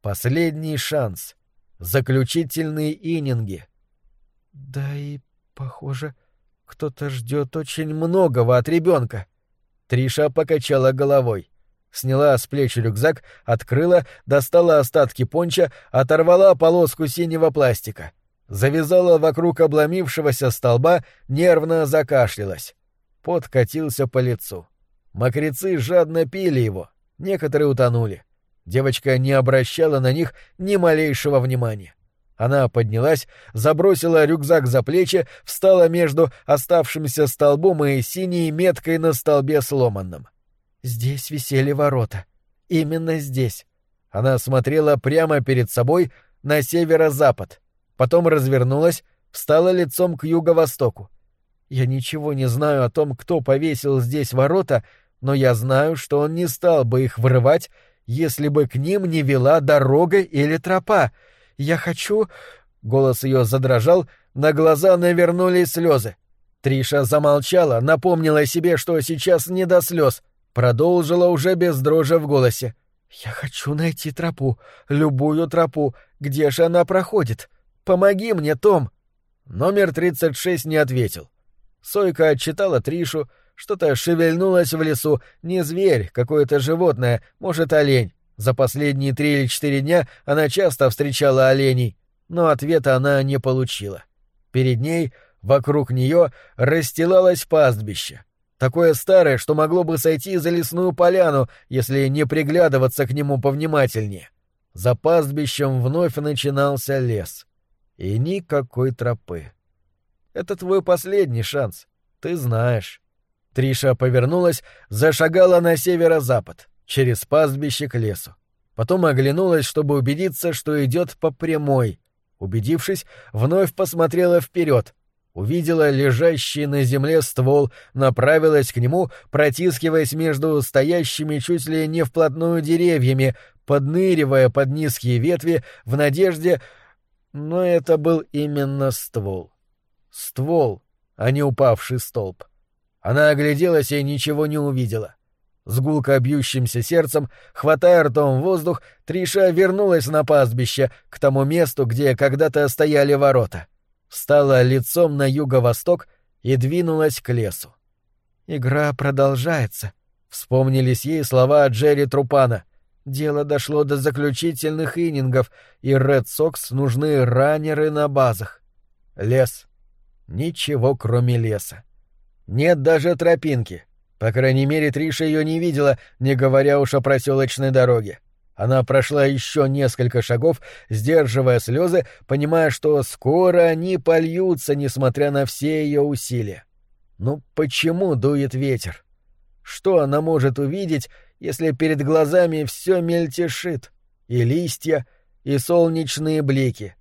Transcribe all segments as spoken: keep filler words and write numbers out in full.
Последний шанс. Заключительные ининги. Да и, похоже, кто-то ждет очень... Очень многого от ребенка. Триша покачала головой. Сняла с плеч рюкзак, открыла, достала остатки понча, оторвала полоску синего пластика. Завязала вокруг обломившегося столба, нервно закашлялась. Пот катился по лицу. Мокрецы жадно пили его, некоторые утонули. Девочка не обращала на них ни малейшего внимания. Она поднялась, забросила рюкзак за плечи, встала между оставшимся столбом и синей меткой на столбе сломанным. Здесь висели ворота. Именно здесь. Она смотрела прямо перед собой на северо-запад. Потом развернулась, встала лицом к юго-востоку. Я ничего не знаю о том, кто повесил здесь ворота, но я знаю, что он не стал бы их вырывать, если бы к ним не вела дорога или тропа. Я хочу...» Голос ее задрожал, на глаза навернулись слезы. Триша замолчала, напомнила себе, что сейчас не до слез, продолжила уже без дрожи в голосе. «Я хочу найти тропу, любую тропу. Где же она проходит? Помоги мне, Том!» Номер тридцать шесть не ответил. Сойка отчитала Тришу, что-то шевельнулось в лесу, не зверь, какое-то животное, может, олень. За последние три или четыре дня она часто встречала оленей, но ответа она не получила. Перед ней, вокруг нее, расстилалось пастбище. Такое старое, что могло бы сойти за лесную поляну, если не приглядываться к нему повнимательнее. За пастбищем вновь начинался лес. И никакой тропы. Это твой последний шанс, ты знаешь. Триша повернулась, зашагала на северо-запад, через пастбище к лесу. Потом оглянулась, чтобы убедиться, что идет по прямой. Убедившись, вновь посмотрела вперед. Увидела лежащий на земле ствол, направилась к нему, протискиваясь между стоящими чуть ли не вплотную деревьями, подныривая под низкие ветви в надежде... Но это был именно ствол. Ствол, а не упавший столб. Она огляделась и ничего не увидела. С гулко бьющимся сердцем, хватая ртом воздух, Триша вернулась на пастбище, к тому месту, где когда-то стояли ворота. Встала лицом на юго-восток и двинулась к лесу. «Игра продолжается», — вспомнились ей слова Джерри Трупана. «Дело дошло до заключительных иннингов, и Ред Сокс нужны раннеры на базах». Лес. Ничего, кроме леса. Нет даже тропинки. По крайней мере, Триша ее не видела, не говоря уж о проселочной дороге. Она прошла еще несколько шагов, сдерживая слезы, понимая, что скоро они польются, несмотря на все ее усилия. Ну почему дует ветер? Что она может увидеть, если перед глазами все мельтешит? И листья, и солнечные блики.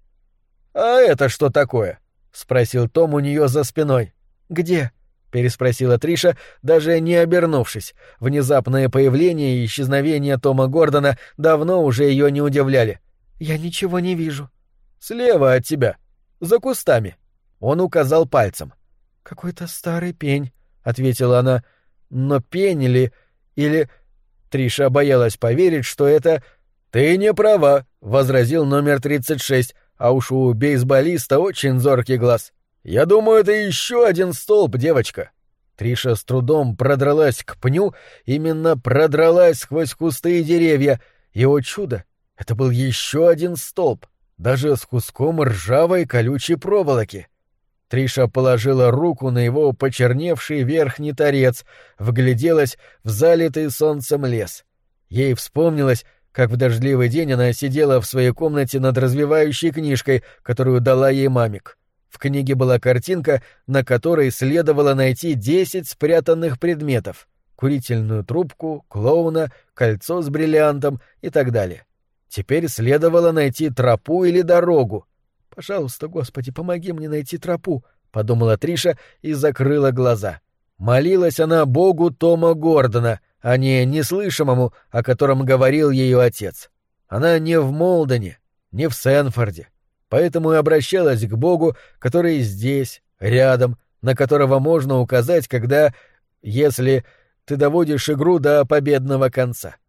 «А это что такое?» — спросил Том у нее за спиной. «Где?» — переспросила Триша, даже не обернувшись. Внезапное появление и исчезновение Тома Гордона давно уже ее не удивляли. «Я ничего не вижу». «Слева от тебя, за кустами». Он указал пальцем. «Какой-то старый пень», — ответила она. «Но пень или... или...» Триша боялась поверить, что это... «Ты не права», — возразил номер тридцать шесть, а уж у бейсболиста очень зоркий глаз. «Я думаю, это еще один столб, девочка». Триша с трудом продралась к пню, именно продралась сквозь кусты и деревья, и, о чудо, это был еще один столб, даже с куском ржавой колючей проволоки. Триша положила руку на его почерневший верхний торец, вгляделась в залитый солнцем лес. Ей вспомнилось, как в дождливый день она сидела в своей комнате над развивающей книжкой, которую дала ей мамик. В книге была картинка, на которой следовало найти десять спрятанных предметов — курительную трубку, клоуна, кольцо с бриллиантом и так далее. Теперь следовало найти тропу или дорогу. «Пожалуйста, Господи, помоги мне найти тропу», — подумала Триша и закрыла глаза. Молилась она Богу Тома Гордона, а не неслышимому, о котором говорил ее отец. Она не в Молдене, не в Сенфорде. Поэтому и обращалась к Богу, который здесь, рядом, на которого можно указать, когда... если ты доводишь игру до победного конца.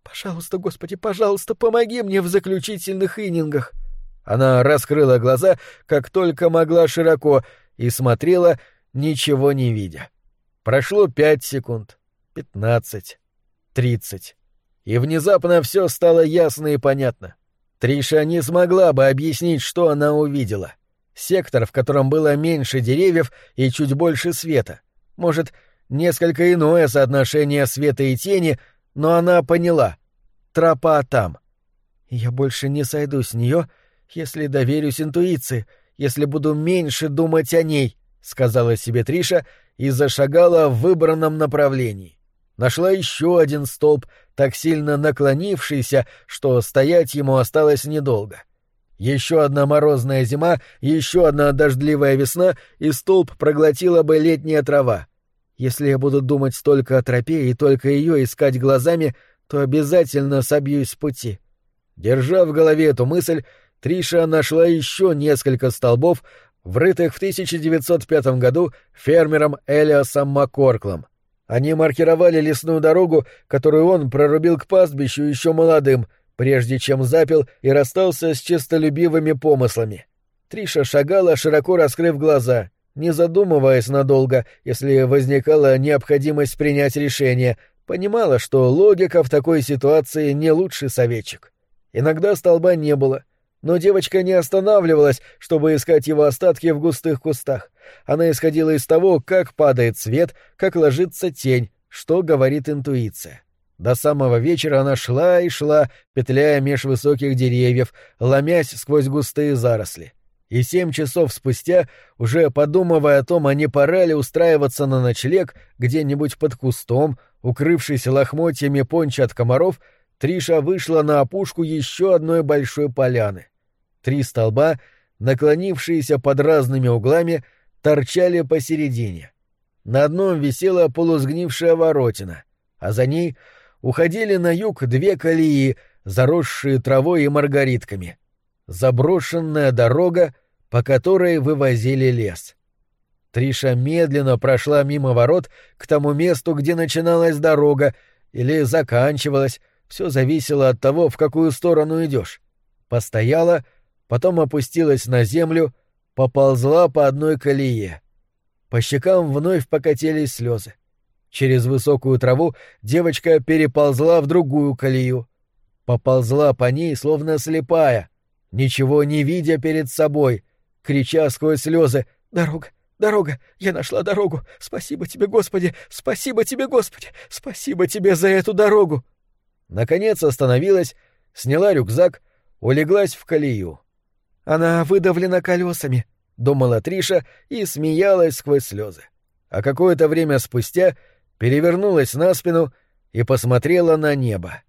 Пожалуйста, Господи, пожалуйста, помоги мне в заключительных иннингах». Она раскрыла глаза, как только могла широко, и смотрела, ничего не видя. Прошло пять секунд, пятнадцать, тридцать. И внезапно все стало ясно и понятно. Триша не смогла бы объяснить, что она увидела. Сектор, в котором было меньше деревьев и чуть больше света. Может, несколько иное соотношение света и тени, но она поняла. Тропа там. «Я больше не сойду с нее, если доверюсь интуиции, если буду меньше думать о ней», — сказала себе Триша и зашагала в выбранном направлении. Нашла еще один столб, так сильно наклонившийся, что стоять ему осталось недолго. Еще одна морозная зима, еще одна дождливая весна, и столб проглотила бы летняя трава. Если я буду думать только о тропе и только ее искать глазами, то обязательно собьюсь с пути. Держа в голове эту мысль, Триша нашла еще несколько столбов, врытых в тысяча девятьсот пятом году фермером Элиасом Маккорклом. Они маркировали лесную дорогу, которую он прорубил к пастбищу еще молодым, прежде чем запил и расстался с честолюбивыми помыслами. Триша шагала, широко раскрыв глаза, не задумываясь надолго, если возникала необходимость принять решение, понимала, что логика в такой ситуации не лучший советчик. Иногда столба не было, но девочка не останавливалась, чтобы искать его остатки в густых кустах. Она исходила из того, как падает свет, как ложится тень, что говорит интуиция. До самого вечера она шла и шла, петляя меж высоких деревьев, ломясь сквозь густые заросли. И семь часов спустя, уже подумывая о том, а не пора ли устраиваться на ночлег где-нибудь под кустом, укрывшись лохмотьями понча от комаров, Триша вышла на опушку еще одной большой поляны. Три столба, наклонившиеся под разными углами, торчали посередине. На одном висела полусгнившая воротина, а за ней уходили на юг две колеи, заросшие травой и маргаритками. Заброшенная дорога, по которой вывозили лес. Триша медленно прошла мимо ворот к тому месту, где начиналась дорога, или заканчивалась, все зависело от того, в какую сторону идешь. Постояла, потом опустилась на землю, поползла по одной колее. По щекам вновь покатились слезы. Через высокую траву девочка переползла в другую колею. Поползла по ней, словно слепая, ничего не видя перед собой, крича сквозь слезы: «Дорога! Дорога! Я нашла дорогу! Спасибо тебе, Господи! Спасибо тебе, Господи! Спасибо тебе за эту дорогу!» Наконец остановилась, сняла рюкзак, улеглась в колею. «Она выдавлена колесами», — думала Триша и смеялась сквозь слезы. А какое-то время спустя перевернулась на спину и посмотрела на небо.